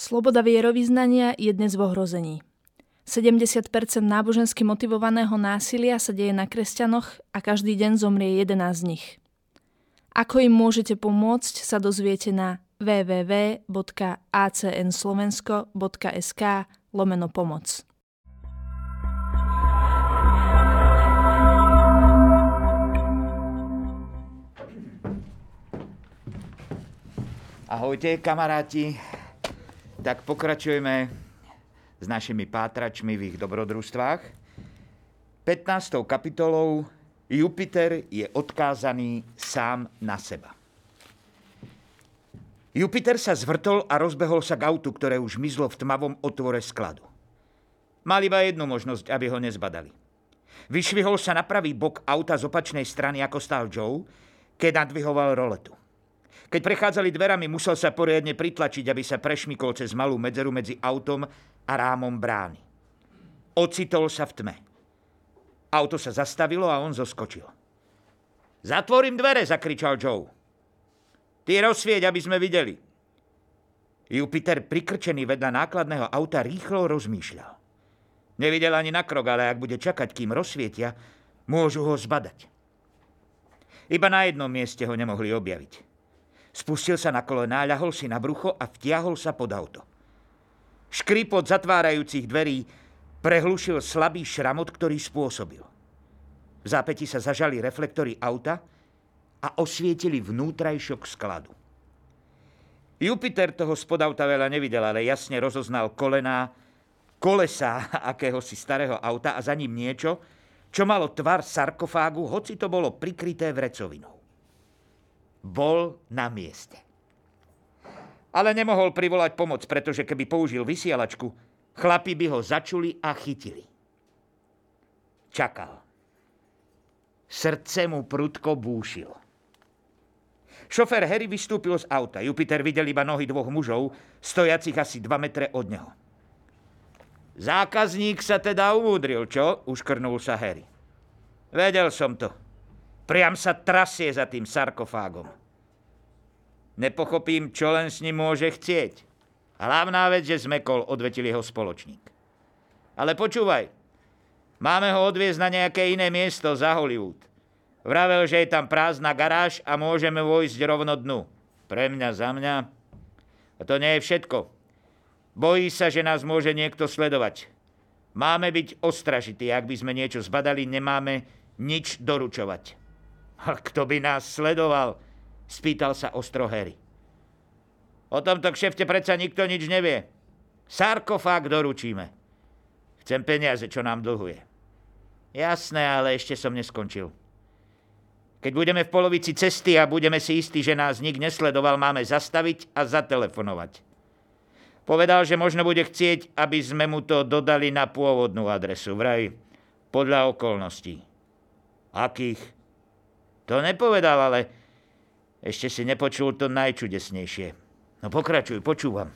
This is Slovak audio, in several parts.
Sloboda vierovyznania je dnes v ohrození. 70% nábožensky motivovaného násilia sa deje na kresťanoch a každý deň zomrie 11 z nich. Ako im môžete pomôcť, sa dozviete na www.acnslovensko.sk/pomoc. Ahojte, kamaráti. Tak pokračujeme s našimi pátračmi v ich dobrodružstvách. 15. kapitolou Jupiter je odkázaný sám na seba. Jupiter sa zvrtol a rozbehol sa k autu, ktoré už mizlo v tmavom otvore skladu. Mal iba jednu možnosť, aby ho nezbadali. Vyšvihol sa na pravý bok auta z opačnej strany, ako stál Joe, keď nadvihoval roletu. Keď prechádzali dverami, musel sa poriadne pritlačiť, aby sa prešmykol cez malú medzeru medzi autom a rámom brány. Ocitol sa v tme. Auto sa zastavilo a on zoskočil. Zatvorím dvere, zakričal Joe. Ty rozsvieť, aby sme videli. Jupiter, prikrčený vedľa nákladného auta, rýchlo rozmýšľal. Nevidel ani na krok, ale ak bude čakať, kým rozsvietia, môžu ho zbadať. Iba na jednom mieste ho nemohli objaviť. Spustil sa na kolená, ľahol si na brucho a vtiahol sa pod auto. Škripot zatvárajúcich dverí prehlušil slabý šramot, ktorý spôsobil. V zápäti sa zažali reflektory auta a osvietili vnútrajšok skladu. Jupiter toho spod auta veľa nevidel, ale jasne rozoznal kolesá akéhosi starého auta a za ním niečo, čo malo tvar sarkofágu, hoci to bolo prikryté vrecovinou. Bol na mieste. Ale nemohol privolať pomoc, pretože keby použil vysielačku, chlapi by ho začuli a chytili. Čakal. Srdce mu prudko búšilo. Šofér Harry vystúpil z auta. Jupiter videl iba nohy dvoch mužov, stojacich asi 2 metre od neho. Zákazník sa teda umúdril, čo? Uškrnul sa Harry. Vedel som to. Priam sa trasie za tým sarkofágom. Nepochopím, čo len s ním môže chcieť. Hlavná vec, že zmekol, odvetil jeho spoločník. Ale počúvaj, máme ho odviezť na nejaké iné miesto za Hollywood. Vravel, že je tam prázdna garáž a môžeme vojsť rovno dnu. Pre mňa, za mňa. A to nie je všetko. Bojí sa, že nás môže niekto sledovať. Máme byť ostražití, ak by sme niečo zbadali, nemáme nič doručovať. A kto by nás sledoval? Spýtal sa ostro Harry. O tomto kšefte predsa nikto nič nevie. Sarkofág doručíme. Chcem peniaze, čo nám dlhuje. Jasné, ale ešte som neskončil. Keď budeme v polovici cesty a budeme si istí, že nás nik nesledoval, máme zastaviť a zatelefonovať. Povedal, že možno bude chcieť, aby sme mu to dodali na pôvodnú adresu. Vraj, podľa okolností. Akých? To nepovedal, ale ešte si nepočul to najčudesnejšie. No pokračuj, počúvam.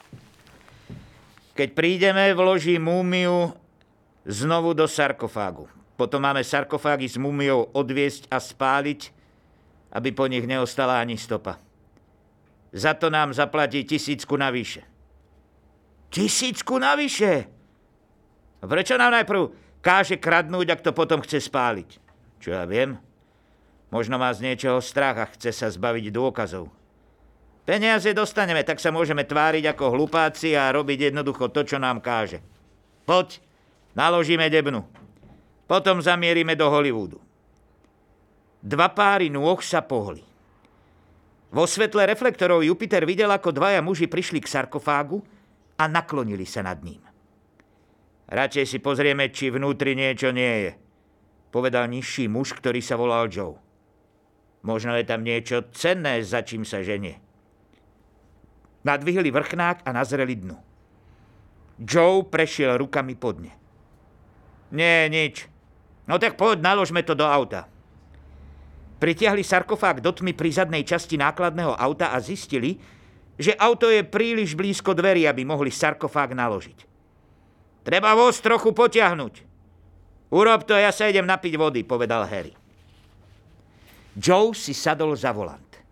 Keď prídeme, vloží múmiu znovu do sarkofágu. Potom máme sarkofágy s múmiou odviesť a spáliť, aby po nich neostala ani stopa. Za to nám zaplatí 1000 navyše. 1000 navyše? Prečo nám najprv káže kradnúť, ak to potom chce spáliť? Čo ja viem? Možno má z niečoho strach a chce sa zbaviť dôkazov. Peniaze dostaneme, tak sa môžeme tváriť ako hlupáci a robiť jednoducho to, čo nám káže. Poď, naložíme debnu. Potom zamierime do Hollywoodu. 2 páry nôh sa pohli. Vo svetle reflektorov Jupiter videl, ako 2 muži prišli k sarkofágu a naklonili sa nad ním. Radšej si pozrieme, či vnútri niečo nie je, povedal nižší muž, ktorý sa volal Joe. Možno je tam niečo cenné, za čím sa ženie. Nadvihli vrchnák a nazreli dnu. Joe prešiel rukami po dne. Nie, nič. No tak poď, naložme to do auta. Pritiahli sarkofág do tmy pri zadnej časti nákladného auta a zistili, že auto je príliš blízko dverí, aby mohli sarkofág naložiť. Treba voz trochu potiahnuť. Urob to, ja sa idem napiť vody, povedal Harry. Joe si sadol za volant.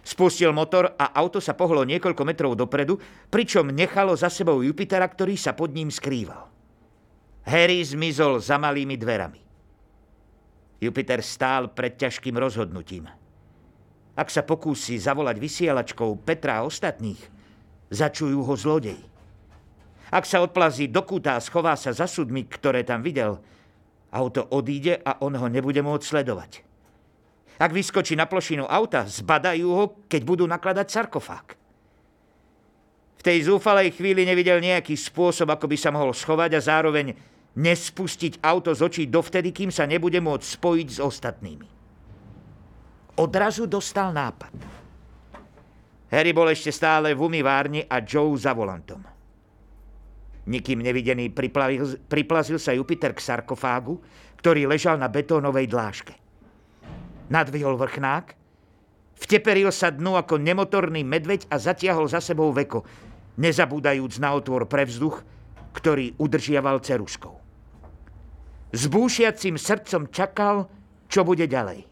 Spustil motor a auto sa pohlo niekoľko metrov dopredu, pričom nechalo za sebou Jupitera, ktorý sa pod ním skrýval. Harry zmizol za malými dverami. Jupiter stál pred ťažkým rozhodnutím. Ak sa pokúsi zavolať vysielačkou Petra a ostatných, začujú ho zlodeji. Ak sa odplazí do kúta a schová sa za sudmi, ktoré tam videl, auto odíde a on ho nebude môcť sledovať. Ak vyskočí na plošinu auta, zbadajú ho, keď budú nakladať sarkofág. V tej zúfalej chvíli nevidel nejaký spôsob, ako by sa mohol schovať a zároveň nespustiť auto z očí dovtedy, kým sa nebude môcť spojiť s ostatnými. Odrazu dostal nápad. Harry bol ešte stále v umývárni a Joe za volantom. Nikým nevidený priplazil sa Jupiter k sarkofágu, ktorý ležal na betónovej dláške. Nadvihol vrchnák, vteperil sa dnu ako nemotorný medveď a zatiahol za sebou veko, nezabúdajúc na otvor pre vzduch, ktorý udržiaval ceruskou. S búšiacim srdcom čakal, čo bude ďalej.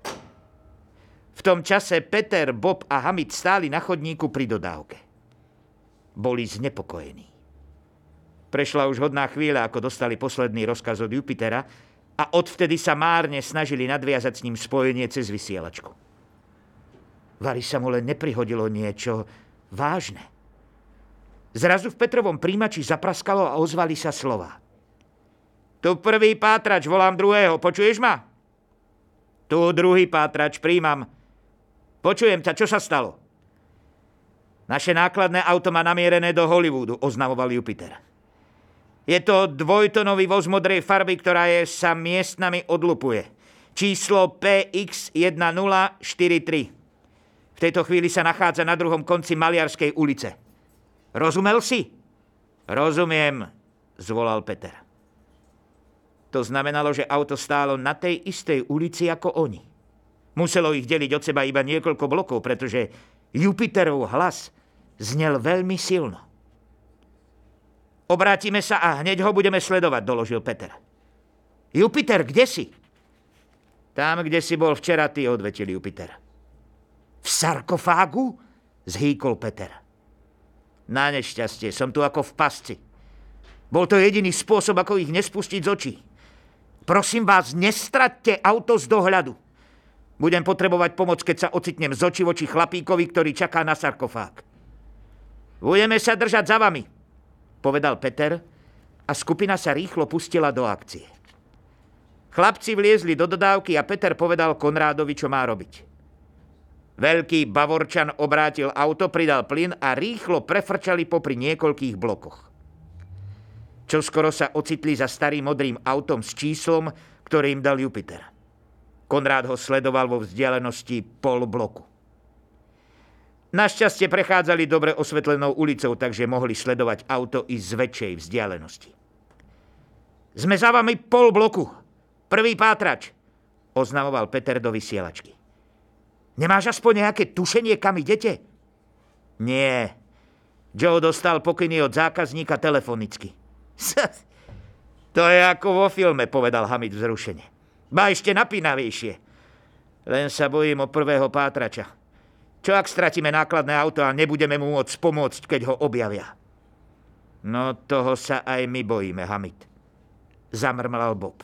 V tom čase Peter, Bob a Hamid stáli na chodníku pri dodávke. Boli znepokojení. Prešla už hodná chvíľa, ako dostali posledný rozkaz od Jupitera a odvtedy sa márne snažili nadviazať s ním spojenie cez vysielačku. Vari sa mu len neprihodilo niečo vážne. Zrazu v Petrovom príjimači zapraskalo a ozvali sa slová. Tu prvý pátrač, volám druhého, počuješ ma? Tu druhý pátrač, príjmam. Počujem ťa, čo sa stalo? Naše nákladné auto má namierené do Hollywoodu, oznamoval Jupiter. Je to dvojtonový voz modrej farby, ktorá sa miestnami odlupuje. Číslo PX1043. V tejto chvíli sa nachádza na druhom konci Maliarskej ulice. Rozumel si? Rozumiem, zvolal Peter. To znamenalo, že auto stálo na tej istej ulici ako oni. Muselo ich deliť od seba iba niekoľko blokov, pretože Jupiterov hlas znel veľmi silno. Obrátime sa a hneď ho budeme sledovať, doložil Peter. Jupiter, kde si? Tam, kde si bol včera ty, odvetil Jupiter. V sarkofágu? Zhýkol Peter. Na nešťastie, som tu ako v pasci. Bol to jediný spôsob, ako ich nespustiť z očí. Prosím vás, nestraťte auto z dohľadu. Budem potrebovať pomoc, keď sa ocitnem z očí voči chlapíkovi, ktorý čaká na sarkofág. Budeme sa držať za vami, povedal Peter a skupina sa rýchlo pustila do akcie. Chlapci vliezli do dodávky a Peter povedal Konrádovi, čo má robiť. Veľký Bavorčan obrátil auto, pridal plyn a rýchlo prefrčali popri niekoľkých blokoch. Čoskoro sa ocitli za starým modrým autom s číslom, ktoré im dal Jupiter. Konrád ho sledoval vo vzdialenosti pol bloku. Našťastie prechádzali dobre osvetlenou ulicou, takže mohli sledovať auto i z väčšej vzdialenosti. Sme za vami pol bloku. Prvý pátrač, oznamoval Peter do vysielačky. Nemáš aspoň nejaké tušenie, kam idete? Nie. Joe dostal pokyny od zákazníka telefonicky. To je ako vo filme, povedal Hamid vzrušene. Ba ešte napínavejšie. Len sa bojím o prvého pátrača. Čo ak stratíme nákladné auto a nebudeme mu môcť pomôcť, keď ho objavia? No toho sa aj my bojíme, Hamid. Zamrmlal Bob.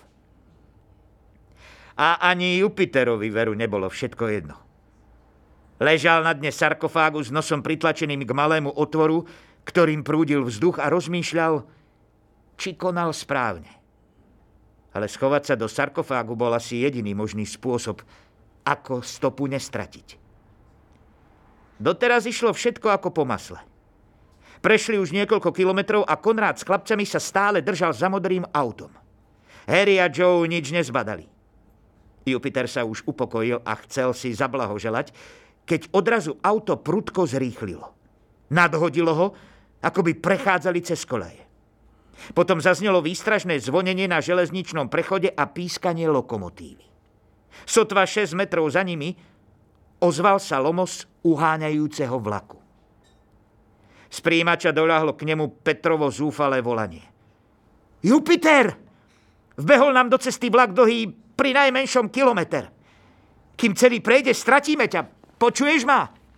A ani Jupiterovi veru nebolo všetko jedno. Ležal na dne sarkofágu s nosom pritlačeným k malému otvoru, ktorým prúdil vzduch a rozmýšľal, či konal správne. Ale schovať sa do sarkofágu bol asi jediný možný spôsob, ako stopu nestratiť. Doteraz išlo všetko ako po masle. Prešli už niekoľko kilometrov a Konrád s chlapcami sa stále držal za modrým autom. Harry a Joe nič nezbadali. Jupiter sa už upokojil a chcel si zablahoželať, keď odrazu auto prudko zrýchlilo. Nadhodilo ho, ako by prechádzali cez koľaje. Potom zaznelo výstražné zvonenie na železničnom prechode a pískanie lokomotívy. Sotva 6 metrov za nimi ozval sa lomos uháňajúceho vlaku. Z prijímača doľahlo k nemu Petrovo zúfalé volanie. Jupiter! Vbehol nám do cesty vlak dlhý pri najmenšom kilometr. Kým celý prejde, stratíme ťa. Počuješ ma?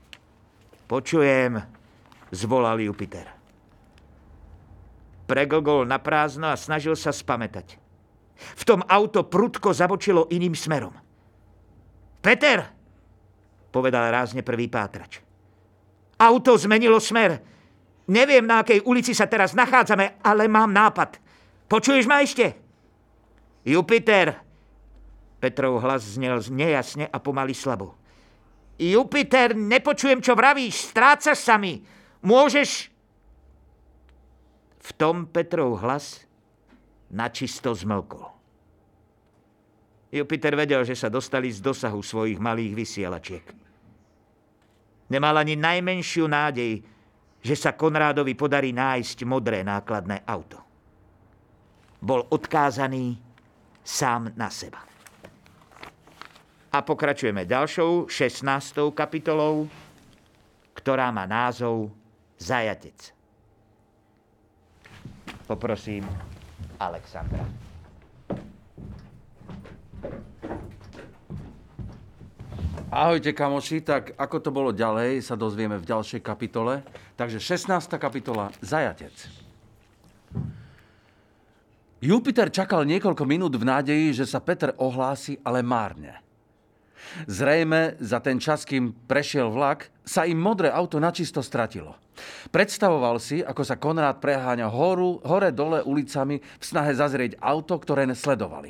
Počujem, zvolal Jupiter. Preglgol na prázdno a snažil sa spamätať. V tom auto prudko zabočilo iným smerom. Peter, povedal rázne prvý pátrač. Auto zmenilo smer. Neviem, na akej ulici sa teraz nachádzame, ale mám nápad. Počuješ ma ešte? Jupiter. Petrov hlas znel nejasne a pomaly slabo. Jupiter, nepočujem, čo vravíš. Strácaš sa mi. Môžeš... V tom Petrov hlas načisto zmlkol. Jupiter vedel, že sa dostali z dosahu svojich malých vysielačiek. Nemal ani najmenšiu nádej, že sa Konrádovi podarí nájsť modré nákladné auto. Bol odkázaný sám na seba. A pokračujeme ďalšou 16. kapitolou, ktorá má názov Zajatec. Poprosím Alexandra. Ahojte, kamoši, tak ako to bolo ďalej, sa dozvieme v ďalšej kapitole. Takže 16. kapitola Zajatec. Jupiter čakal niekoľko minút v nádeji, že sa Peter ohlási, ale márne. Zrejme za ten čas, kým prešiel vlak, sa im modré auto načisto stratilo. Predstavoval si, ako sa Konrád preháňa hore-dole ulicami v snahe zazrieť auto, ktoré sledovali.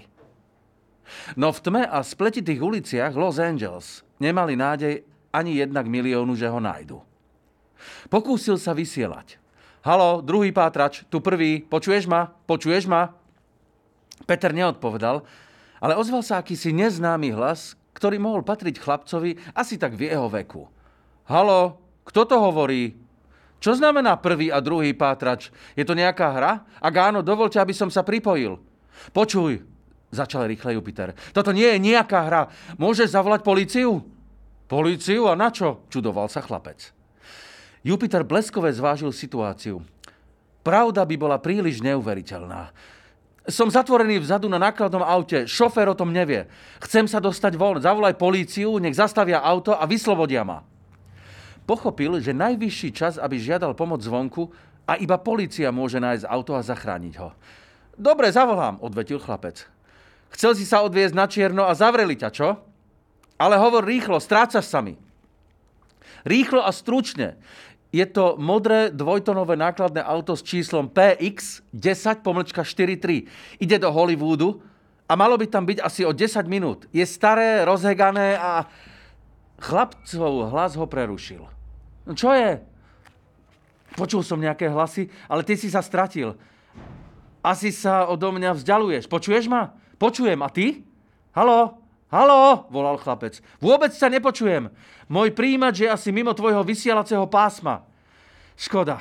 No v tme a spletitých uliciach Los Angeles nemali nádej ani 1 miliónu, že ho nájdu. Pokúsil sa vysielať. Haló, druhý pátrač, tu prvý, počuješ ma? Počuješ ma? Peter neodpovedal, ale ozval sa akýsi neznámy hlas, ktorý mohol patriť chlapcovi asi tak v jeho veku. Haló, kto to hovorí? Čo znamená prvý a druhý pátrač? Je to nejaká hra? Ak áno, dovoľte, aby som sa pripojil. Počuj, začal rýchle Jupiter. Toto nie je nejaká hra. Môžeš zavolať políciu? Políciu? A na čo? Čudoval sa chlapec. Jupiter bleskové zvážil situáciu. Pravda by bola príliš neuveriteľná. Som zatvorený vzadu na nákladnom aute. Šofér o tom nevie. Chcem sa dostať von. Zavolaj políciu, nech zastavia auto a vyslobodia ma. Pochopil, že najvyšší čas, aby žiadal pomoc zvonku a iba polícia môže nájsť auto a zachrániť ho. Dobre, zavolám, odvetil chlapec. Chcel si sa odviezť na čierno a zavreli ťa, čo? Ale hovor rýchlo, strácaš sa mi. Rýchlo a stručne. Je to modré dvojtonové nákladné auto s číslom PX 10-43. Ide do Hollywoodu a malo by tam byť asi o 10 minút. Je staré, rozhegané a... Chlapcov hlas ho prerušil. Čo je? Počul som nejaké hlasy, ale ty si sa stratil. Asi sa odo mňa vzdialuješ. Počuješ ma? Počujem. A ty? Haló? Haló? Volal chlapec. Vôbec sa nepočujem. Môj príjimač je asi mimo tvojho vysielacieho pásma. Škoda.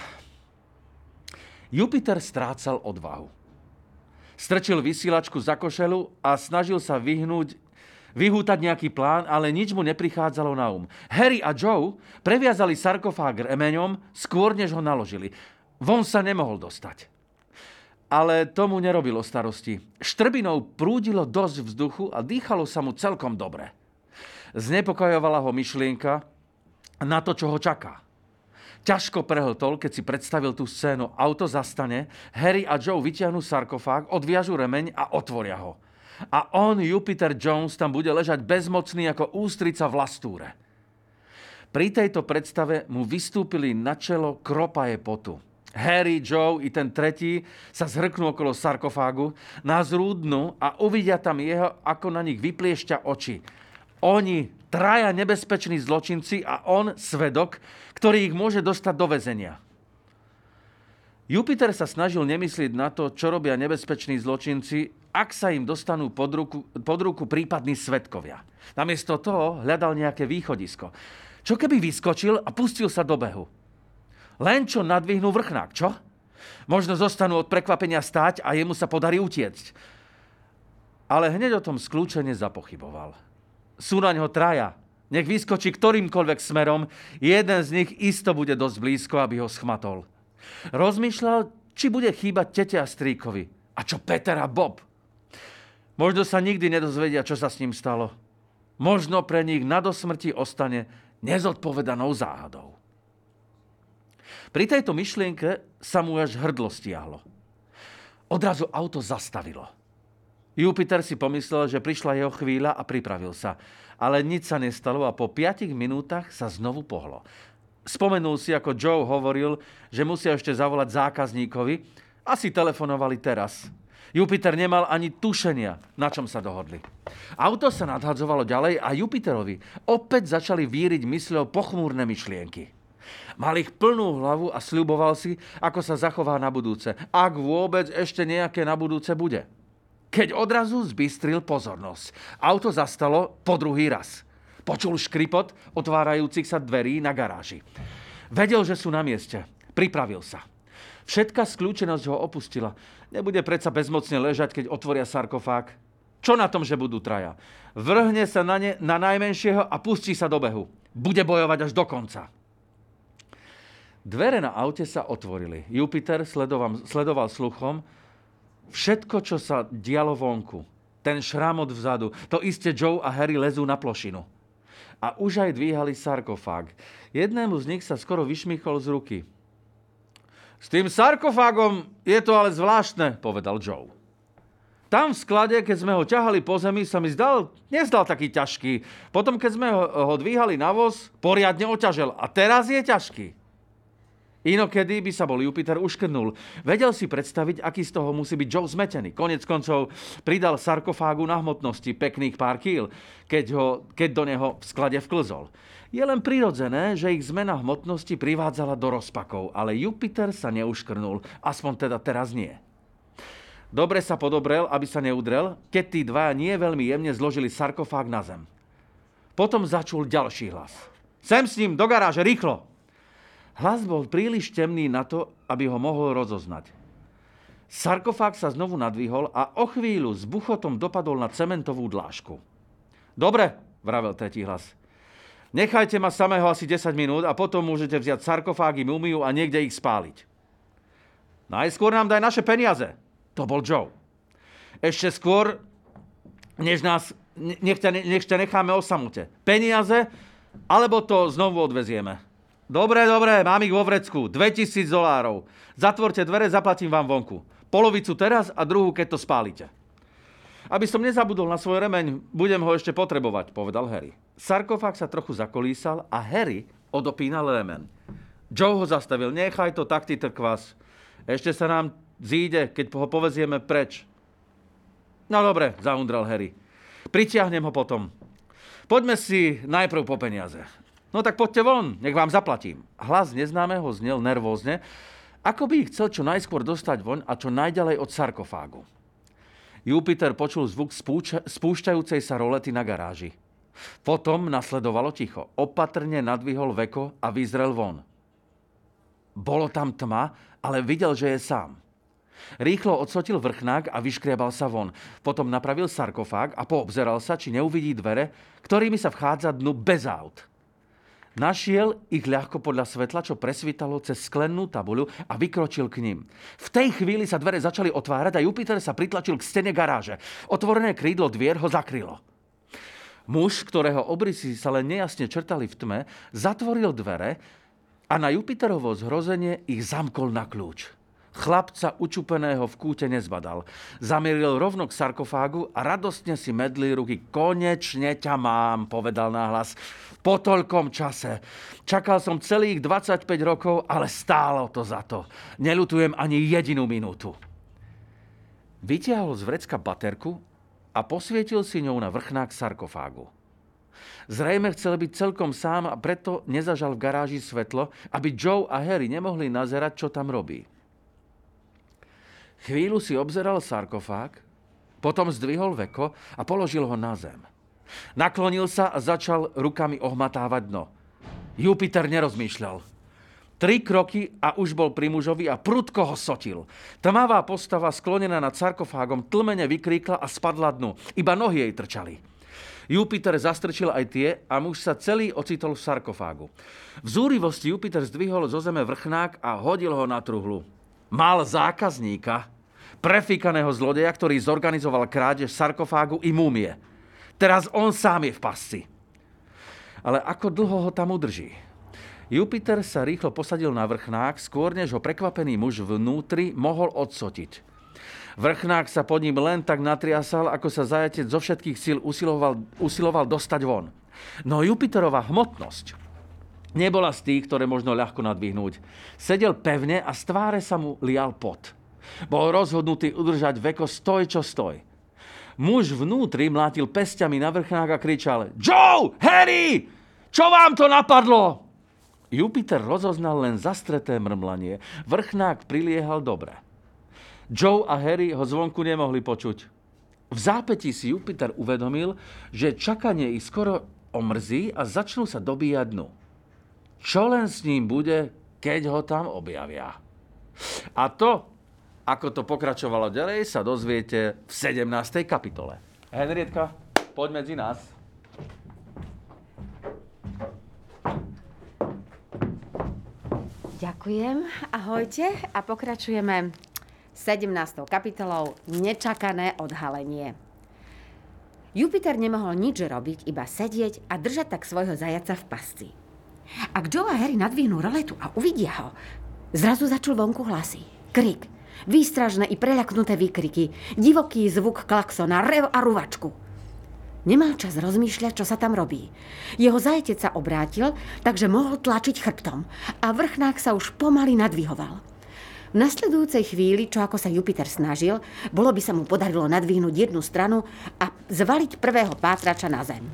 Jupiter strácal odvahu. Strčil vysielačku za košelu a snažil sa vyhútať nejaký plán, ale nič mu neprichádzalo na Harry a Joe previazali sarkofág remeňom skôr, než ho naložili. Von sa nemohol dostať. Ale tomu nerobilo starosti. Štrbinou prúdilo dosť vzduchu a dýchalo sa mu celkom dobre. Znepokojovala ho myšlienka na to, čo ho čaká. Ťažko prehltol, keď si predstavil tú scénu. Auto zastane, Harry a Joe vyťahnú sarkofág, odviažu remeň a otvoria ho. A on, Jupiter Jones, tam bude ležať bezmocný ako ústrica v lastúre. Pri tejto predstave mu vystúpili na čelo kropaje potu. Harry, Joe i ten tretí sa zhrknú okolo sarkofágu, nazrúdnu a uvidia tam jeho, ako na nich vypliešťa oči. Oni, traja nebezpeční zločinci a on, svedok, ktorý ich môže dostať do väzenia. Jupiter sa snažil nemyslieť na to, čo robia nebezpeční zločinci, ak sa im dostanú pod ruku prípadní svedkovia. Namiesto toho hľadal nejaké východisko. Čo keby vyskočil a pustil sa do behu? Len čo nadvihnú vrchnák, čo? Možno zostanú od prekvapenia stáť a jemu sa podarí utiecť. Ale hneď o tom skľúčene zapochyboval. Sú na ňo traja. Nech vyskočí ktorýmkoľvek smerom, jeden z nich isto bude dosť blízko, aby ho schmatol. Rozmýšľal, či bude chýbať tete a strýkovi. A čo Peter a Bob? Možno sa nikdy nedozvedia, čo sa s ním stalo. Možno pre nich na dosmrti ostane nezodpovedanou záhadou. Pri tejto myšlienke sa mu až hrdlo stiahlo. Odrazu auto zastavilo. Jupiter si pomyslel, že prišla jeho chvíľa a pripravil sa. Ale nič sa nestalo a po 5 minútach sa znovu pohlo. Spomenul si, ako Joe hovoril, že musia ešte zavolať zákazníkovi. Asi telefonovali teraz. Jupiter nemal ani tušenia, na čom sa dohodli. Auto sa nadhadzovalo ďalej a Jupiterovi opäť začali víriť mysľou pochmúrne myšlienky. Mal ich plnú hlavu a sľuboval si, ako sa zachová na budúce, ak vôbec ešte nejaké na budúce bude. Keď odrazu zbystril pozornosť. Auto zastalo po druhý raz. Počul škripot otvárajúcich sa dverí na garáži. Vedel, že sú na mieste. Pripravil sa. Všetká skľúčenosť ho opustila. Nebude predsa bezmocne ležať, keď otvoria sarkofág. Čo na tom, že budú traja? Vrhne sa na najmenšieho a pustí sa do behu. Bude bojovať až do konca. Dvere na aute sa otvorili. Jupiter sledoval sluchom všetko, čo sa dialo vonku. Ten šramot vzadu. To iste Joe a Harry lezú na plošinu. A už aj dvíhali sarkofág. Jednému z nich sa skoro vyšmichol z ruky. S tým sarkofágom je to ale zvláštne, povedal Joe. Tam v sklade, keď sme ho ťahali po zemi, sa mi nezdal taký ťažký. Potom, keď sme ho dvíhali na voz, poriadne oťažel. A teraz je ťažký. Inokedy by sa bol Jupiter uškrnul. Vedel si predstaviť, aký z toho musí byť Joe zmetený. Konec koncov pridal sarkofágu na hmotnosti pekných pár kíl, keď do neho v sklade vklzol. Je len prirodzené, že ich zmena hmotnosti privádzala do rozpakov, ale Jupiter sa neuškrnul, aspoň teda teraz nie. Dobre sa podobrel, aby sa neudrel, keď tí dva nie veľmi jemne zložili sarkofág na zem. Potom začul ďalší hlas. Sem s ním, do garáže, rýchlo! Hlas bol príliš temný na to, aby ho mohol rozoznať. Sarkofág sa znovu nadvihol a o chvíľu s buchotom dopadol na cementovú dlážku. Dobre, vravel tretí hlas. Nechajte ma samého asi 10 minút a potom môžete vziať sarkofágy, mumiu a niekde ich spáliť. Najskôr nám daj naše peniaze. To bol Joe. Ešte skôr, nech ťa necháme o samote. Peniaze, alebo to znovu odvezieme. Dobre, mám ich vo vrecku. $2000. Zatvorte dvere, zaplatím vám vonku. Polovicu teraz a druhú, keď to spálite. Aby som nezabudol na svoj remeň, budem ho ešte potrebovať, povedal Harry. Sarkofág sa trochu zakolísal a Harry odopínal remeň. Joe ho zastavil. Nechaj to tak, ty trkvas. Ešte sa nám zíde, keď ho povezieme preč. No dobre, zahundral Harry. Pritiahnem ho potom. Poďme si najprv po peniaze. No tak poďte von, nech vám zaplatím. Hlas neznámeho znel nervózne, ako by ich chcel čo najskôr dostať von a čo najďalej od sarkofágu. Jupiter počul zvuk spúšťajúcej sa rolety na garáži. Potom nasledovalo ticho. Opatrne nadvihol veko a vyzrel von. Bolo tam tma, ale videl, že je sám. Rýchlo odsotil vrchnák a vyškriabal sa von. Potom napravil sarkofág a poobzeral sa, či neuvidí dvere, ktorými sa vchádza dnu bez aut. Našiel ich ľahko podľa svetla, čo presvítalo cez sklennú tabuľu a vykročil k ním. V tej chvíli sa dvere začali otvárať a Jupiter sa pritlačil k stene garáže. Otvorené krídlo dvier ho zakrylo. Muž, ktorého obrysy sa len nejasne črtali v tme, zatvoril dvere a na Jupiterovo zhrozenie ich zamkol na kľúč. Chlapca učupeného v kúte nezbadal. Zamieril rovno k sarkofágu a radostne si medlil ruky. Konečne ťa mám, povedal nahlas. Po toľkom čase. Čakal som celých 25 rokov, ale stálo to za to. Neľutujem ani jedinú minútu. Vytiahol z vrecka baterku a posvietil si ňou na vrchnák sarkofágu. Zrejme chcel byť celkom sám a preto nezažal v garáži svetlo, aby Joe a Harry nemohli nazerať, čo tam robí. Chvíľu si obzeral sarkofág, potom zdvihol veko a položil ho na zem. Naklonil sa a začal rukami ohmatávať dno. Jupiter nerozmýšľal. 3 kroky a už bol pri mužovi a prudko ho sotil. Tmavá postava sklonená nad sarkofágom tlmene vykríkla a spadla dnu. Iba nohy jej trčali. Jupiter zastrčil aj tie a muž sa celý ocitol v sarkofágu. V zúrivosti Jupiter zdvihol zo zeme vrchnák a hodil ho na truhlu. Mal zákazníka, prefíkaného zlodeja, ktorý zorganizoval krádež sarkofágu i múmie. Teraz on sám je v pasci. Ale ako dlho ho tam udrží? Jupiter sa rýchlo posadil na vrchnák, skôr než ho prekvapený muž vnútri mohol odsotiť. Vrchnák sa pod ním len tak natriasal, ako sa zajatec zo všetkých síl usiloval dostať von. No Jupiterová hmotnosť nebola z tých, ktoré možno ľahko nadvihnúť. Sedel pevne a z tváre sa mu lial pot. Bol rozhodnutý udržať veko stoj, čo stoj. Muž vnútri mlátil pesťami na vrchnák a kričal: Joe! Harry! Čo vám to napadlo? Jupiter rozoznal len zastreté mrmlanie. Vrchnák priliehal dobre. Joe a Harry ho zvonku nemohli počuť. V zápätí si Jupiter uvedomil, že čakanie ich skoro omrzí a začnú sa dobíjať dnu. Čo len s ním bude, keď ho tam objavia? A to, ako to pokračovalo ďalej, sa dozviete v 17. kapitole. Henrietka, poď medzi nás. Ďakujem, ahojte a pokračujeme 17. kapitolou Nečakané odhalenie. Jupiter nemohol nič robiť, iba sedieť a držať tak svojho zajaca v pasci. Ak Joe a Harry nadvihnú roletu a uvidia ho, zrazu začul vonku hlasy. Krik, výstražné i preľaknuté výkriky, divoký zvuk klaxona, rev a ruvačku. Nemal čas rozmýšľať, čo sa tam robí. Jeho zajatec sa obrátil, takže mohol tlačiť chrbtom a vrchnák sa už pomaly nadvihoval. V nasledujúcej chvíli, čo ako sa Jupiter snažil, bolo by sa mu podarilo nadvihnúť jednu stranu a zvaliť prvého pátrača na zem.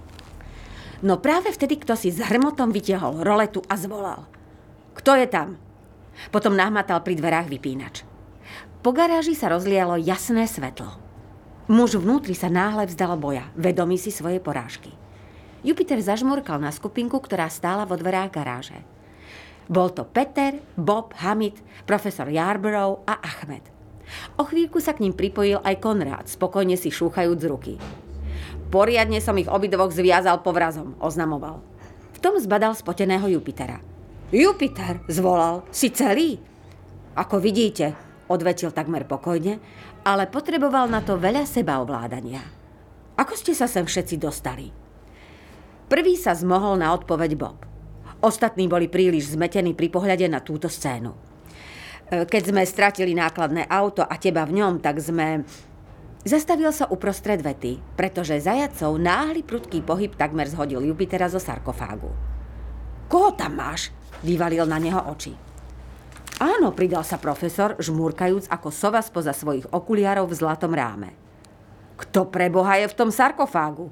No práve vtedy kto si s hrmotom vytiahol roletu a zvolal: Kto je tam? Potom nahmatal pri dverách vypínač. Po garáži sa rozlialo jasné svetlo. Muž vnútri sa náhle vzdal boja, vedomý si svojej porážky. Jupiter zažmurkal na skupinku, ktorá stála vo dverách garáže. Bol to Peter, Bob, Hamid, profesor Yarborough a Ahmed. O chvíľku sa k ním pripojil aj Konrád, spokojne si šúchajúc z ruky. Poriadne som ich obidvoch zviazal povrazom, oznamoval. V tom zbadal spoteného Jupitera. Jupiter, zvolal, si celý? Ako vidíte, odvetil takmer pokojne, ale potreboval na to veľa sebaovládania. Ako ste sa sem všetci dostali? Prvý sa zmohol na odpoveď Bob. Ostatní boli príliš zmetení pri pohľade na túto scénu. Keď sme stratili nákladné auto a teba v ňom, tak sme... Zastavil sa uprostred vety, pretože zajacov náhly prudký pohyb takmer zhodil Jupitera zo sarkofágu. Koho tam máš? Vyvalil na neho oči. Áno, pridal sa profesor, žmúrkajúc ako sova spoza svojich okuliarov v zlatom ráme. Kto pre Boha je v tom sarkofágu?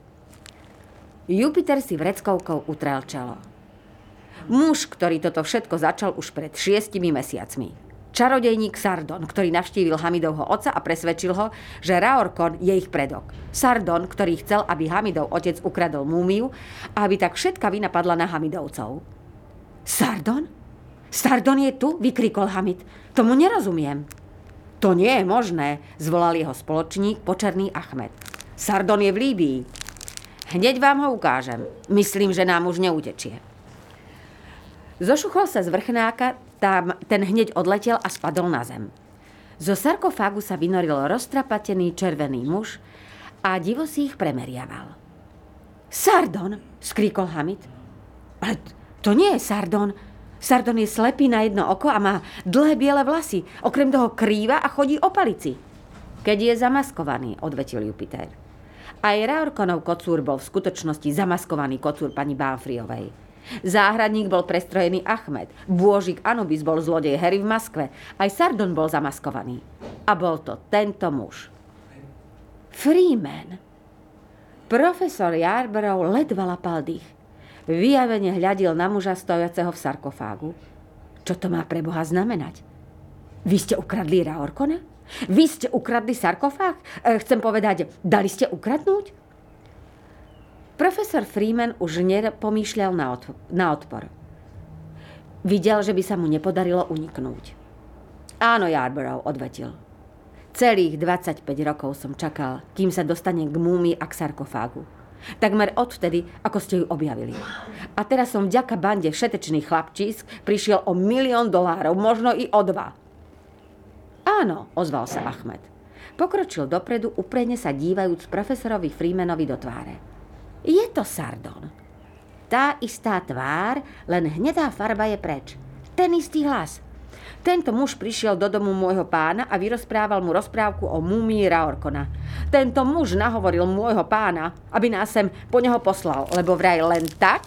Jupiter si vreckovkou utrel čelo. Muž, ktorý toto všetko začal už pred 6 mesiacmi. Čarodejník Sardon, ktorý navštívil Hamidovho otca a presvedčil ho, že Raorkon je ich predok. Sardon, ktorý chcel, aby Hamidov otec ukradol múmiu a aby tak všetka vina padla na Hamidovcov. Sardon? Sardon je tu? Vykrikol Hamid. Tomu nerozumiem. To nie je možné, zvolal jeho spoločník, počerný Ahmed. Sardon je v Líbii. Hneď vám ho ukážem. Myslím, že nám už neutečie. Zošuchol sa z vrchnáka, tam ten hneď odletel a spadol na zem. Zo sarkofágu sa vynoril roztrapatený červený muž a divo si ich premeriaval. Sardon, skríkol Hamid. Ale to nie je Sardon. Sardon je slepý na jedno oko a má dlhé biele vlasy. Okrem toho krýva a chodí o palici. Keď je zamaskovaný, odvetil Jupiter. Aj Raorkonov kocúr bol v skutočnosti zamaskovaný kocúr pani Banfriovej. Záhradník bol prestrojený Ahmed, bôžik Anubis bol zlodej Harry v Moskve, aj Sardon bol zamaskovaný. A bol to tento muž. Freeman. Profesor Yarborough ledva lapal dých. Vyjavene hľadil na muža stojaceho v sarkofágu. Čo to má pre Boha znamenať? Vy ste ukradli Raorkona? Vy ste ukradli sarkofág? Chcem povedať, dali ste ukradnúť? Profesor Freeman už nepomýšľal na odpor. Videl, že by sa mu nepodarilo uniknúť. Áno, Yarborough, odvetil. Celých 25 rokov som čakal, kým sa dostane k múmii a k sarkofágu. Takmer odvtedy, ako ste ju objavili. A teraz som vďaka bande všetečných chlapčísk prišiel o $1 000 000, možno i o 2. Áno, ozval sa Ahmed. Pokročil dopredu, úpredne sa dívajúc profesorovi Freemanovi do tváre. Je to Sardon. tá istá tvár, len hnedá farba je preč. Ten istý hlas. Tento muž prišiel do domu môjho pána a vyrozprával mu rozprávku o múmii Raorkona. Tento muž nahovoril môjho pána, aby nás sem po neho poslal, lebo vraj len tak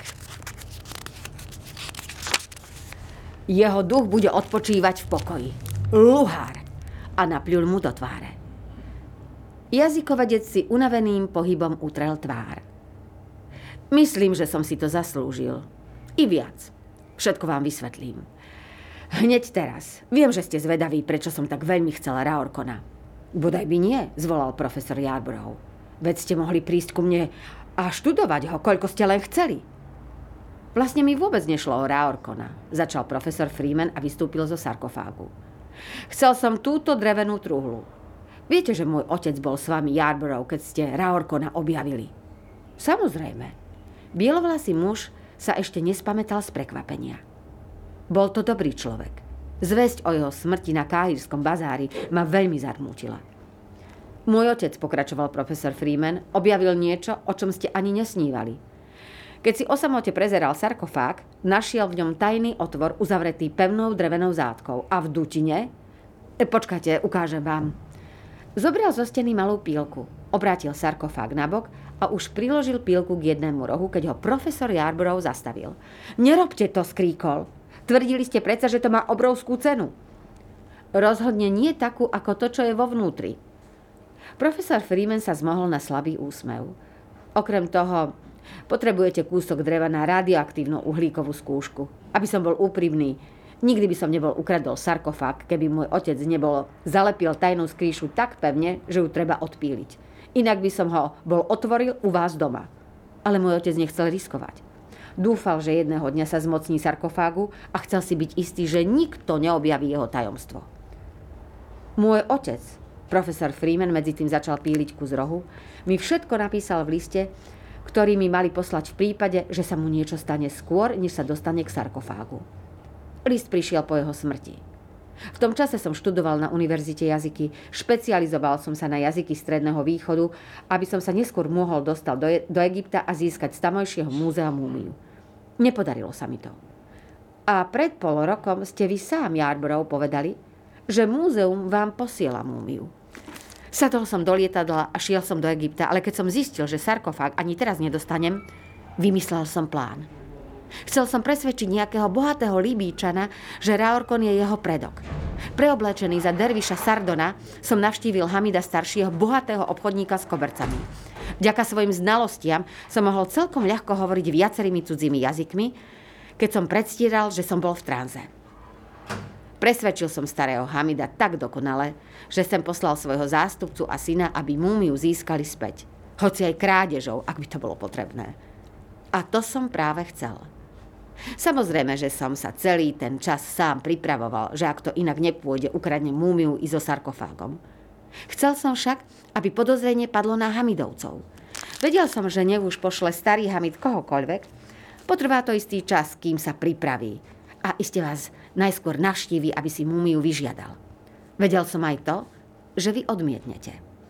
jeho duch bude odpočívať v pokoji. Luhár! A napľul mu do tváre. Jazykovedec si unaveným pohybom utrel tvár. Myslím, že som si to zaslúžil. I viac. Všetko vám vysvetlím. Hneď teraz. Viem, že ste zvedaví, prečo som tak veľmi chcela Raorkona. Bodaj by nie, zvolal profesor Yarborough. Veď ste mohli prísť ku mne a študovať ho, koľko ste len chceli. Vlastne mi vôbec nešlo o Raorkona, začal profesor Freeman a vystúpil zo sarkofágu. Chcel som túto drevenú truhlu. Viete, že môj otec bol s vami Yarborough, keď ste Raorkona objavili? Samozrejme. Bielovlasý muž sa ešte nespamätal z prekvapenia. Bol to dobrý človek. Zvesť o jeho smrti na káhirskom bazári ma veľmi zarmútila. Môj otec, pokračoval profesor Freeman, objavil niečo, o čom ste ani nesnívali. Keď si o samote prezeral sarkofág, našiel v ňom tajný otvor uzavretý pevnou drevenou zátkou a v dutine... Počkajte, ukážem vám. Zobral zo steny malú pílku, obrátil sarkofág nabok a už priložil pílku k jednému rohu, keď ho profesor Yarborough zastavil. Nerobte to, skríkol. Tvrdili ste predsa, že to má obrovskú cenu. Rozhodne nie takú, ako to, čo je vo vnútri. Profesor Freeman sa zmohol na slabý úsmev. Okrem toho, potrebujete kúsok dreva na radioaktívnu uhlíkovú skúšku. Aby som bol úprimný, nikdy by som nebol ukradol sarkofág, keby môj otec nebol zalepil tajnú skrýšu tak pevne, že ju treba odpíliť. Inak by som ho bol otvoril u vás doma. Ale môj otec nechcel riskovať. Dúfal, že jedného dňa sa zmocní sarkofágu a chcel si byť istý, že nikto neobjaví jeho tajomstvo. Môj otec, profesor Freeman medzi tým začal píliť kus rohu, mi všetko napísal v liste, ktorý mi mali poslať v prípade, že sa mu niečo stane skôr, než sa dostane k sarkofágu. List prišiel po jeho smrti. V tom čase som študoval na univerzite jazyky, špecializoval som sa na jazyky Stredného východu, aby som sa neskôr mohol dostať do Egypta a získať z tamojšieho múzea múmiu. Nepodarilo sa mi to. A pred pol rokom ste vy sám, Yarborough, povedali, že múzeum vám posiela múmiu. Sadol som do lietadla a šiel som do Egypta, ale keď som zistil, že sarkofág ani teraz nedostanem, vymyslel som plán. Chcel som presvedčiť nejakého bohatého Libíčana, že Raorkon je jeho predok. Preoblečený za derviša Sardona som navštívil Hamida staršieho, bohatého obchodníka s kobercami. Vďaka svojim znalostiam som mohol celkom ľahko hovoriť viacerými cudzími jazykmi, keď som predstieral, že som bol v tranze. Presvedčil som starého Hamida tak dokonale, že som poslal svojho zástupcu a syna, aby múmiu získali späť. Hoci aj krádežou, ak by to bolo potrebné. A to som práve chcel. Samozrejme, že som sa celý ten čas sám pripravoval, že ak to inak nepôjde, ukradnem múmiu i so sarkofágom. Chcel som však, aby podozrenie padlo na Hamidovcov. Vedel som, že nech už pošle starý Hamid kohokoľvek, potrvá to istý čas, kým sa pripraví. A iste vás najskôr navštívi, aby si múmiu vyžiadal. Vedel som aj to, že vy odmietnete.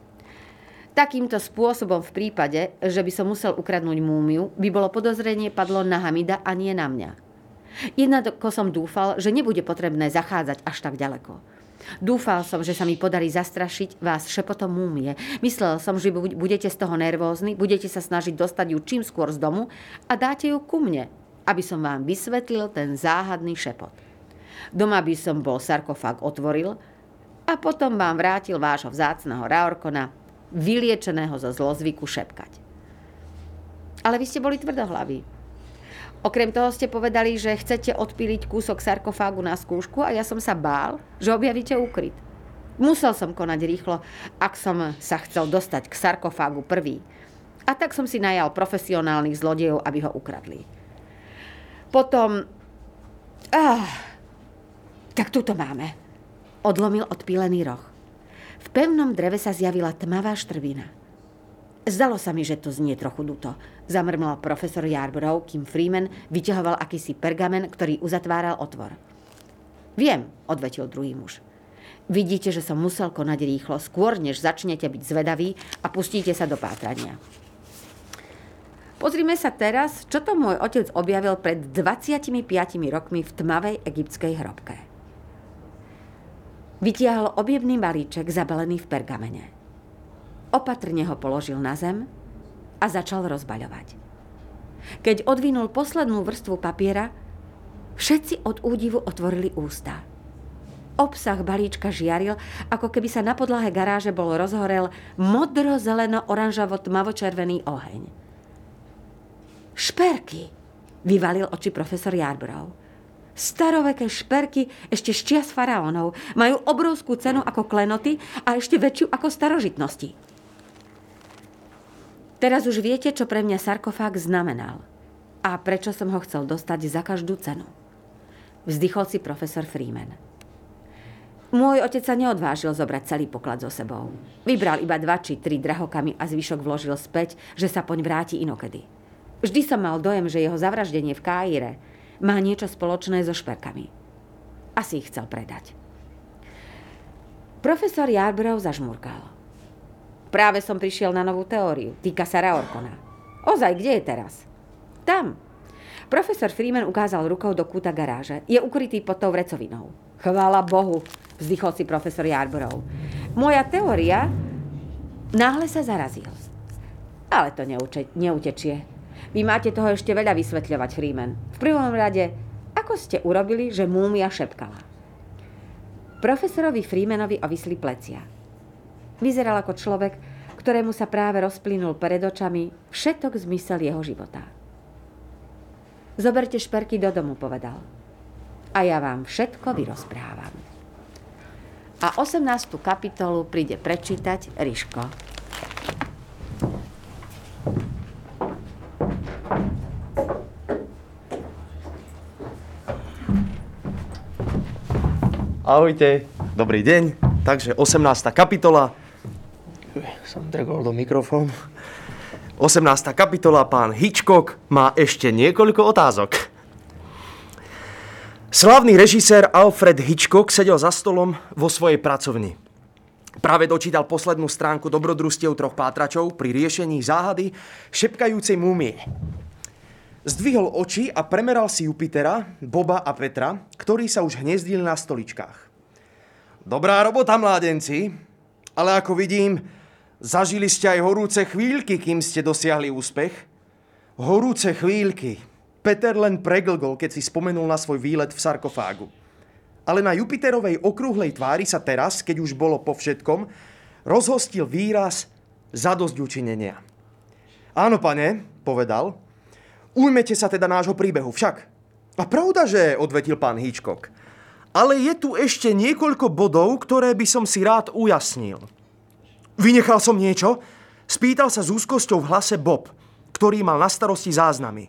Takýmto spôsobom v prípade, že by som musel ukradnúť múmiu, by bolo podozrenie padlo na Hamida a nie na mňa. Jednako som dúfal, že nebude potrebné zachádzať až tak ďaleko. Dúfal som, že sa mi podarí zastrašiť vás šepotom múmie. Myslel som, že budete z toho nervózni, budete sa snažiť dostať ju čím skôr z domu a dáte ju ku mne, aby som vám vysvetlil ten záhadný šepot. Doma by som bol sarkofág otvoril a potom vám vrátil vášho vzácneho Raorkona, vyliečeného zo zlozvyku šepkať. Ale vy ste boli tvrdohlaví. Okrem toho ste povedali, že chcete odpíliť kúsok sarkofágu na skúšku a ja som sa bál, že objavíte úkryt. Musel som konať rýchlo, ak som sa chcel dostať k sarkofágu prvý. A tak som si najal profesionálnych zlodejov, aby ho ukradli. Potom... tak tu to máme. Odlomil odpílený roh. V pevnom dreve sa zjavila tmavá štrbina. Zdalo sa mi, že to znie trochu duto, zamrmlal profesor Yarborough, kým Freeman vyťahoval akýsi pergamen, ktorý uzatváral otvor. Viem, odvetil druhý muž. Vidíte, že som musel konať rýchlo, skôr než začnete byť zvedaví a pustíte sa do pátrania. Pozrime sa teraz, čo to môj otec objavil pred 25 rokmi v tmavej egyptskej hrobke. Vytiahol objemný balíček zabalený v pergamene. Opatrne ho položil na zem a začal rozbaľovať. Keď odvinul poslednú vrstvu papiera, všetci od údivu otvorili ústa. Obsah balíčka žiaril, ako keby sa na podlahe garáže bol rozhorel modro-zeleno-oranžovo-tmavočervený oheň. Šperky, vyvalil oči profesor Yarborough. Staroveké šperky ešte z čias faraónov majú obrovskú cenu ako klenoty a ešte väčšiu ako starožitnosti. Teraz už viete, čo pre mňa sarkofág znamenal a prečo som ho chcel dostať za každú cenu. Vzdychol si profesor Freeman. Môj otec sa neodvážil zobrať celý poklad so sebou. Vybral iba 2 či 3 drahokamy a zvyšok vložil späť, že sa poň vráti inokedy. Vždy som mal dojem, že jeho zavraždenie v Káire má niečo spoločné so šperkami. Asi ich chcel predať. Profesor Yarborough zažmurkal. Práve som prišiel na novú teóriu. Týka sa Raorkona. Ozaj, kde je teraz? Tam. Profesor Freeman ukázal rukou do kúta garáže. Je ukrytý pod tou vrecovinou. Chvála Bohu, vzdychol si profesor Yarborough. Moja teória náhle sa zarazil. Ale to neutečie. Vy máte toho ešte veľa vysvetľovať, Freeman. V prvom rade, ako ste urobili, že múmia šepkala? Profesorovi Freemanovi ovisli plecia. Vyzeral ako človek, ktorému sa práve rozplynul pred očami všetok zmysel jeho života. Zoberte šperky do domu, povedal. A ja vám všetko vyrozprávam. A 18. kapitolu príde prečítať Ryško. Ahojte, dobrý deň. Takže 18. kapitola. Som drgol do mikrofónu. 18. kapitola, pán Hitchcock má ešte niekoľko otázok. Slávny režisér Alfred Hitchcock sedel za stolom vo svojej pracovni. Práve dočítal poslednú stránku dobrodružstiev 3 pátračov pri riešení záhady šepkajúcej múmie. Zdvihol oči a premeral si Jupitera, Boba a Petra, ktorí sa už hniezdili na stoličkách. Dobrá robota, mládenci, ale ako vidím, zažili ste aj horúce chvíľky, kým ste dosiahli úspech. Horúce chvíľky. Peter len preglgol, keď si spomenul na svoj výlet v sarkofágu. Ale na Jupiterovej okrúhlej tvári sa teraz, keď už bolo po všetkom, rozhostil výraz zadosťučinenia. Áno, pane, povedal. Ujmete sa teda nášho príbehu však. A pravda, že, odvetil pán Hitchcock. Ale je tu ešte niekoľko bodov, ktoré by som si rád ujasnil. Vynechal som niečo? Spýtal sa s úzkosťou v hlase Bob, ktorý mal na starosti záznamy.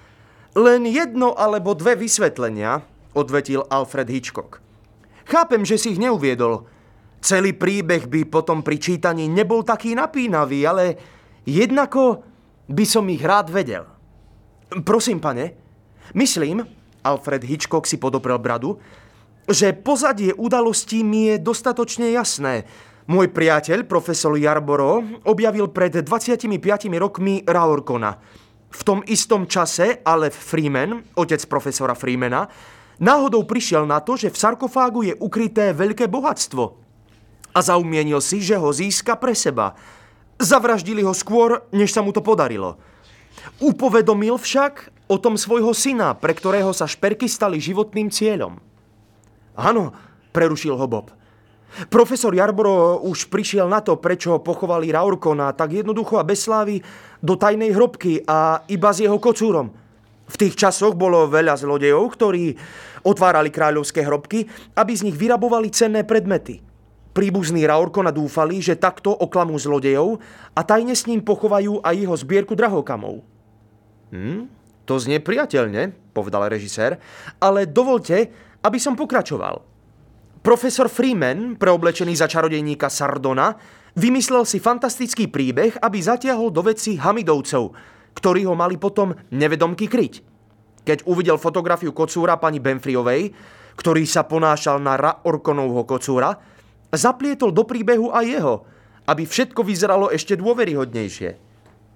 Len 1 alebo 2 vysvetlenia, odvetil Alfred Hitchcock. Chápem, že si ich neuviedol. Celý príbeh by potom pri čítaní nebol taký napínavý, ale jednako by som ich rád vedel. Prosím, pane, myslím, Alfred Hitchcock si podoprel bradu, že pozadie udalostí mi je dostatočne jasné. Môj priateľ, profesor Yarborough, objavil pred 25 rokmi Raorkona. V tom istom čase ale Freeman, otec profesora Freemana, náhodou prišiel na to, že v sarkofágu je ukryté veľké bohatstvo. A zaumienil si, že ho získa pre seba. Zavraždili ho skôr, než sa mu to podarilo. Upovedomil však o tom svojho syna, pre ktorého sa šperky stali životným cieľom. Áno, prerušil ho Bob. Profesor Yarborough už prišiel na to, prečo pochovali Raorkona tak jednoducho a bez slávy do tajnej hrobky a iba s jeho kocúrom. V tých časoch bolo veľa zlodejov, ktorí otvárali kráľovské hrobky, aby z nich vyrabovali cenné predmety. Príbuzní Raorkona dúfali, že takto oklamú zlodejov a tajne s ním pochovajú aj jeho zbierku drahokamov. To znie priateľne, povedal režisér, ale dovolte, aby som pokračoval. Profesor Freeman, preoblečený za čarodejníka Sardona, vymyslel si fantastický príbeh, aby zatiahol do veci Hamidovcov, ktorí ho mali potom nevedomky kryť. Keď uvidel fotografiu kocúra pani Benfriovej, ktorý sa ponášal na Raorkonovho kocúra, zaplietol do príbehu aj jeho, aby všetko vyzeralo ešte dôveryhodnejšie.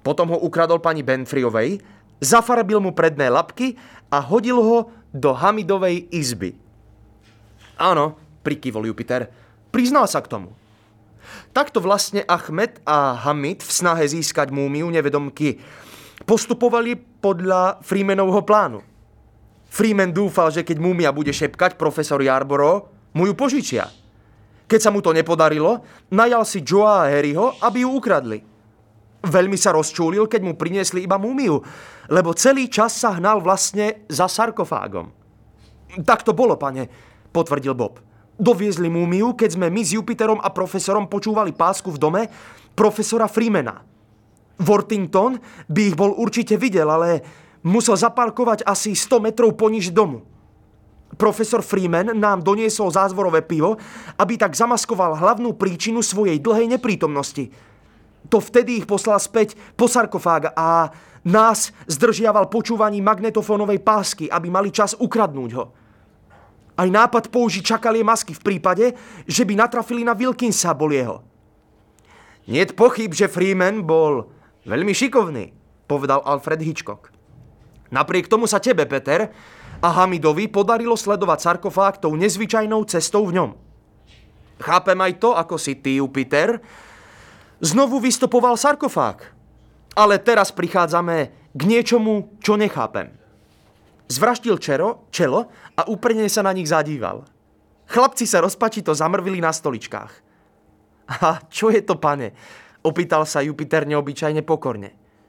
Potom ho ukradol pani Benfriovej, zafarbil mu predné labky a hodil ho do Hamidovej izby. Áno, prikývol Jupiter. Priznal sa k tomu. Takto vlastne Ahmed a Hamid v snahe získať múmiu nevedomky postupovali podľa Freemanovho plánu. Freeman dúfal, že keď múmia bude šepkať, profesor Yarborough mu ju požičia. Keď sa mu to nepodarilo, najal si Joea a Harryho, aby ju ukradli. Veľmi sa rozčúlil, keď mu priniesli iba múmiu, lebo celý čas sa hnal vlastne za sarkofágom. Tak to bolo, pane, potvrdil Bob. Doviezli múmiu, keď sme my s Jupiterom a profesorom počúvali pásku v dome profesora Freemana. Worthington by ich bol určite videl, ale musel zaparkovať asi 100 metrov poníž domu. Profesor Freeman nám doniesol zázvorové pivo, aby tak zamaskoval hlavnú príčinu svojej dlhej neprítomnosti. To vtedy ich poslal späť po sarkofága a nás zdržiaval počúvaním magnetofónovej pásky, aby mali čas ukradnúť ho. Aj nápad použiť čakalie masky v prípade, že by natrafili na Wilkinsa, bol jeho. Niet pochyb, že Freeman bol veľmi šikovný, povedal Alfred Hitchcock. Napriek tomu sa tebe, Peter, a Hamidovi podarilo sledovať sarkofág tou nezvyčajnou cestou v ňom. Chápem aj to, ako si ty, Jupiter, znovu vystopoval sarkofág. Ale teraz prichádzame k niečomu, čo nechápem. Zvraždil čelo a úprimne sa na nich zadíval. Chlapci sa rozpačito zamrvili na stoličkách. A čo je to, pane? Opýtal sa Jupiter neobyčajne pokorne.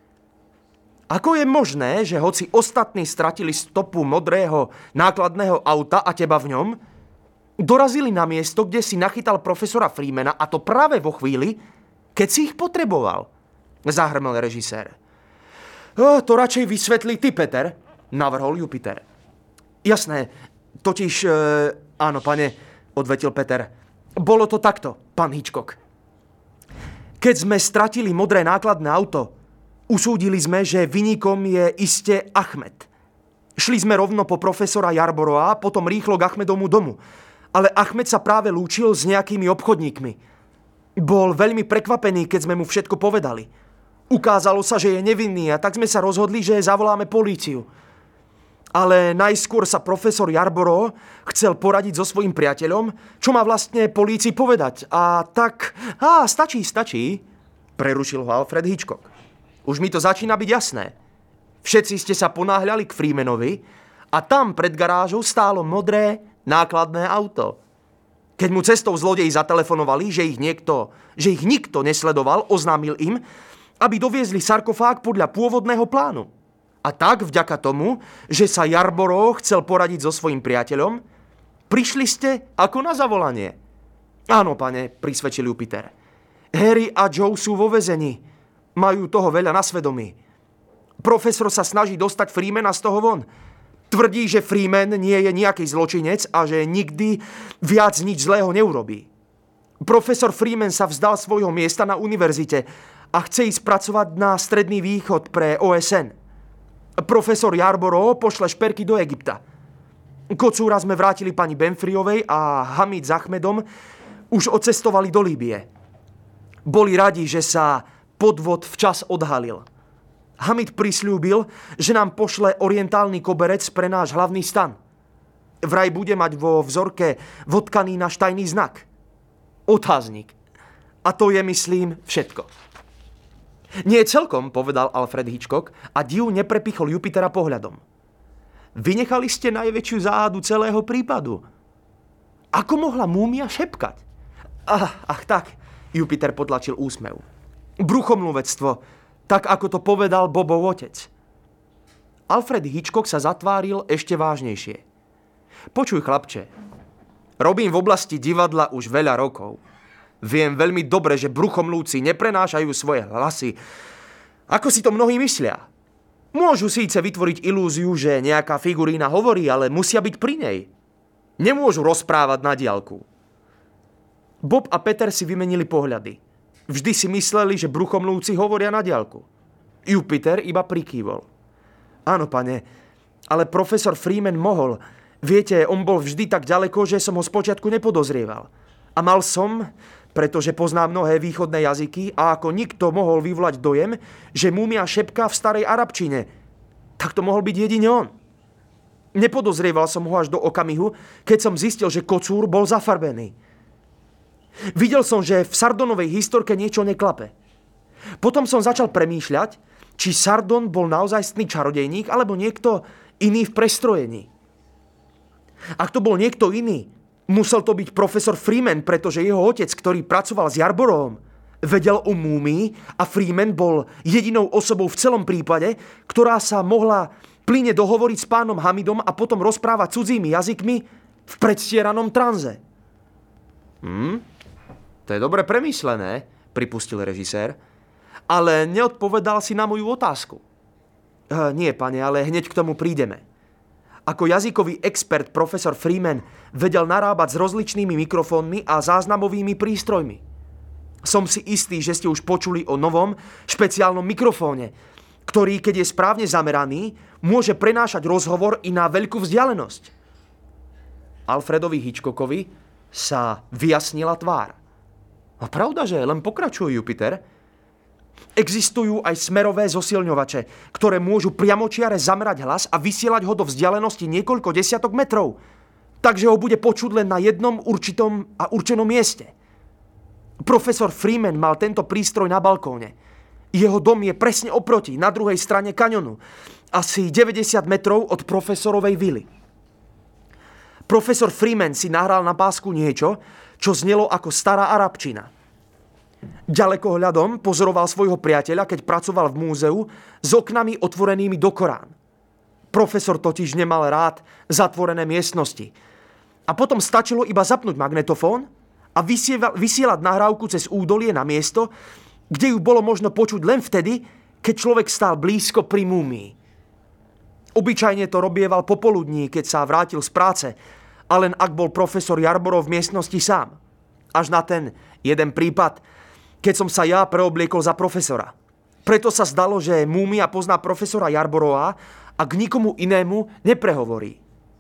Ako je možné, že hoci ostatní stratili stopu modrého nákladného auta a teba v ňom, dorazili na miesto, kde si nachytal profesora Freemana, a to práve vo chvíli, keď si ich potreboval? Zahrmel režisér. To radšej vysvetlí ty, Peter, navrhol Jupiter. Jasné, totiž, áno, pane, odvetil Peter. Bolo to takto, pán Hitchcock. Keď sme stratili modré nákladné auto, usúdili sme, že viníkom je iste Ahmed. Šli sme rovno po profesora Yarborough'a, potom rýchlo k Ahmedovmu domu. Ale Ahmed sa práve lúčil s nejakými obchodníkmi. Bol veľmi prekvapený, keď sme mu všetko povedali. Ukázalo sa, že je nevinný, a tak sme sa rozhodli, že zavoláme políciu. Ale najskôr sa profesor Yarborough chcel poradiť so svojím priateľom, čo má vlastne polícii povedať. A tak... stačí, prerušil ho Alfred Hitchcock. Už mi to začína byť jasné. Všetci ste sa ponáhľali k Freemanovi a tam pred garážou stálo modré nákladné auto. Keď mu cestou zlodeji zatelefonovali, že ich nikto nesledoval, oznámil im, aby doviezli sarkofág podľa pôvodného plánu. A tak, vďaka tomu, že sa Yarborough chcel poradiť so svojím priateľom, prišli ste ako na zavolanie. Áno, pane, prisvedčil Jupiter. Harry a Joe sú vo väzení. Majú toho veľa na svedomí. Profesor sa snaží dostať Freemana z toho von. Tvrdí, že Freeman nie je nejaký zločinec a že nikdy viac nič zlého neurobí. Profesor Freeman sa vzdal svojho miesta na univerzite a chce ísť pracovať na Stredný východ pre OSN. Profesor Yarborough pošle šperky do Egypta. Kocúra sme vrátili pani Benfriovej a Hamid s Ahmedom už odcestovali do Líbie. Boli radi, že sa podvod včas odhalil. Hamid prisľúbil, že nám pošle orientálny koberec pre náš hlavný stan. Vraj bude mať vo vzorke vodkaný náš tajný znak. Otáznik. A to je, myslím, všetko. Nie celkom, povedal Alfred Hitchcock a div neprepichol Jupitera pohľadom. Vynechali ste najväčšiu záhadu celého prípadu. Ako mohla múmia šepkať? Ach tak, Jupiter potlačil úsmev. Bruchomluvectvo, tak ako to povedal Bobov otec. Alfred Hitchcock sa zatváril ešte vážnejšie. Počuj, chlapče, robím v oblasti divadla už veľa rokov. Viem veľmi dobre, že bruchomlúci neprenášajú svoje hlasy, ako si to mnohí myslia. Môžu síce vytvoriť ilúziu, že nejaká figurína hovorí, ale musia byť pri nej. Nemôžu rozprávať na diaľku. Bob a Peter si vymenili pohľady. Vždy si mysleli, že bruchomlúci hovoria na diaľku. Jupiter iba prikývol. Áno, pane, ale profesor Freeman mohol. Viete, on bol vždy tak ďaleko, že som ho spočiatku nepodozrieval. A mal som pretože pozná mnohé východné jazyky a ako nikto mohol vyvolať dojem, že múmia šepká v starej arabčine. Tak to mohol byť jedine on. Nepodozrieval som ho až do okamihu, keď som zistil, že kocúr bol zafarbený. Videl som, že v Sardonovej historke niečo neklape. Potom som začal premýšľať, či Sardon bol naozajstný čarodejník alebo niekto iný v prestrojení. Ak to bol niekto iný, musel to byť profesor Freeman, pretože jeho otec, ktorý pracoval s Yarboroughem, vedel o múmii a Freeman bol jedinou osobou v celom prípade, ktorá sa mohla plyne dohovoriť s pánom Hamidom a potom rozprávať cudzími jazykmi v predstieranom tranze. To je dobre premyslené, pripustil režisér, ale neodpovedal si na moju otázku. Nie, pane, ale hneď k tomu prídeme. Ako jazykový expert profesor Freeman vedel narábať s rozličnými mikrofónmi a záznamovými prístrojmi. Som si istý, že ste už počuli o novom špeciálnom mikrofóne, ktorý, keď je správne zameraný, môže prenášať rozhovor i na veľkú vzdialenosť. Alfredovi Hitchcockovi sa vyjasnila tvár. A pravda, že len pokračuj, Jupiter. Existujú aj smerové zosilňovače, ktoré môžu priamočiare zamerať hlas a vysielať ho do vzdialenosti niekoľko desiatok metrov, takže ho bude počuť len na jednom určitom a určenom mieste. Profesor Freeman mal tento prístroj na balkóne. Jeho dom je presne oproti, na druhej strane kaňonu, asi 90 metrov od profesorovej vily. Profesor Freeman si nahral na pásku niečo, čo znelo ako stará arabčina. Ďalekohľadom pozoroval svojho priateľa, keď pracoval v múzeu s oknami otvorenými do Korán. Profesor totiž nemal rád zatvorené miestnosti. A potom stačilo iba zapnúť magnetofón a vysielať nahrávku cez údolie na miesto, kde ju bolo možno počuť len vtedy, keď človek stál blízko pri múmii. Obyčajne to robieval popoludní, keď sa vrátil z práce, a len ak bol profesor Yarborough v miestnosti sám. Až na ten jeden prípad, keď som sa ja preobliekol za profesora. Preto sa zdalo, že múmia pozná profesora Yarborough'a a k nikomu inému neprehovorí.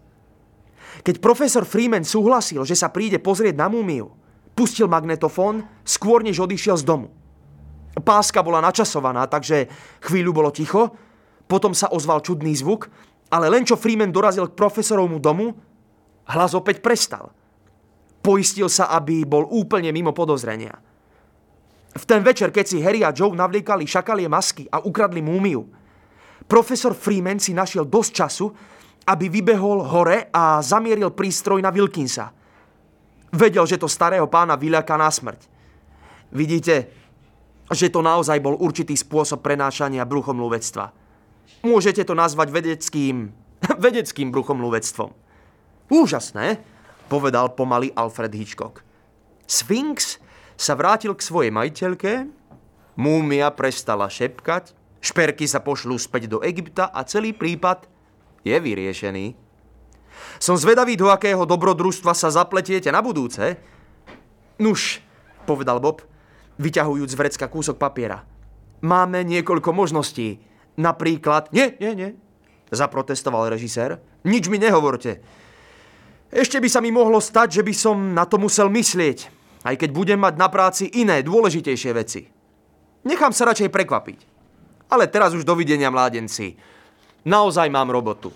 Keď profesor Freeman súhlasil, že sa príde pozrieť na múmiu, pustil magnetofón skôr, než odišiel z domu. Páska bola načasovaná, takže chvíľu bolo ticho, potom sa ozval čudný zvuk, ale len čo Freeman dorazil k profesorovmu domu, hlas opäť prestal. Poistil sa, aby bol úplne mimo podozrenia. V ten večer, keď si Harry a Joe navliekali šakalie masky a ukradli múmiu, profesor Freeman si našiel dosť času, aby vybehol hore a zamieril prístroj na Wilkinsa. Vedel, že to starého pána vyľaká na smrť. Vidíte, že to naozaj bol určitý spôsob prenášania bruchomluvectva. Môžete to nazvať vedeckým bruchomluvectvom. Úžasné, povedal pomaly Alfred Hitchcock. Sphinx sa vrátil k svojej majiteľke, múmia prestala šepkať, šperky sa pošlú späť do Egypta a celý prípad je vyriešený. Som zvedavý, do akého dobrodružstva sa zapletiete na budúce. Nuž, povedal Bob, vyťahujúc z vrecka kúsok papiera. Máme niekoľko možností. Napríklad... Nie, zaprotestoval režisér. Nič mi nehovorte. Ešte by sa mi mohlo stať, že by som na to musel myslieť, aj keď budem mať na práci iné, dôležitejšie veci. Nechám sa radšej prekvapiť. Ale teraz už dovidenia, mládenci. Naozaj mám robotu.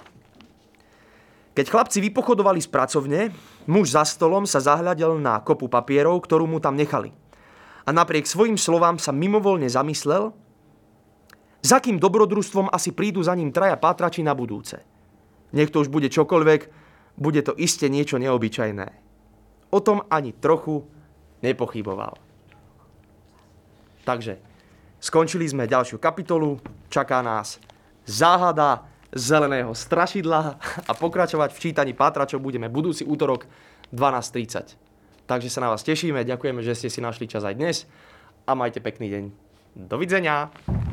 Keď chlapci vypochodovali z pracovne, muž za stolom sa zahľadel na kopu papierov, ktorú mu tam nechali. A napriek svojim slovám sa mimovoľne zamyslel, za akým dobrodružstvom asi prídu za ním traja pátrači na budúce. Nech to už bude čokoľvek, bude to iste niečo neobyčajné. O tom ani trochu nepochyboval. Takže, skončili sme ďalšiu kapitolu, čaká nás záhada zeleného strašidla a pokračovať v čítaní pátračov budeme budúci útorok 12:30. Takže sa na vás tešíme, ďakujeme, že ste si našli čas aj dnes a majte pekný deň. Dovidenia.